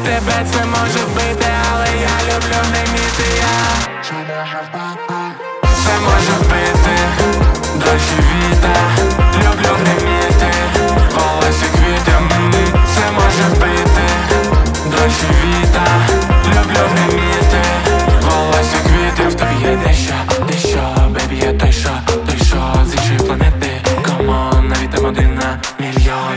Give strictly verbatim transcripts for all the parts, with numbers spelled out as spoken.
Тебе це може вбити, але я люблю гриміти я. Це може вбити дощі віта. Люблю гриміти в голосі квітів. Це може вбити дощі віта. Люблю гриміти в голосі квітів. В тобі є дещо, дещо, бебі, є той що, той що з іншої планети. Камон, навіть там один на мільйон.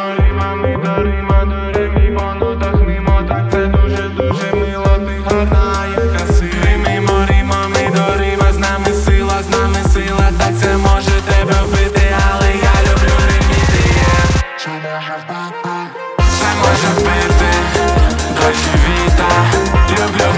Це дуже-дуже мило, ти гарна, як красива. Мимо Рима, ми до Рима, з нами сила, з нами сила. Так це може тебе вбити, але я люблю гриміти я. Це може вбити дощі віта. Люблю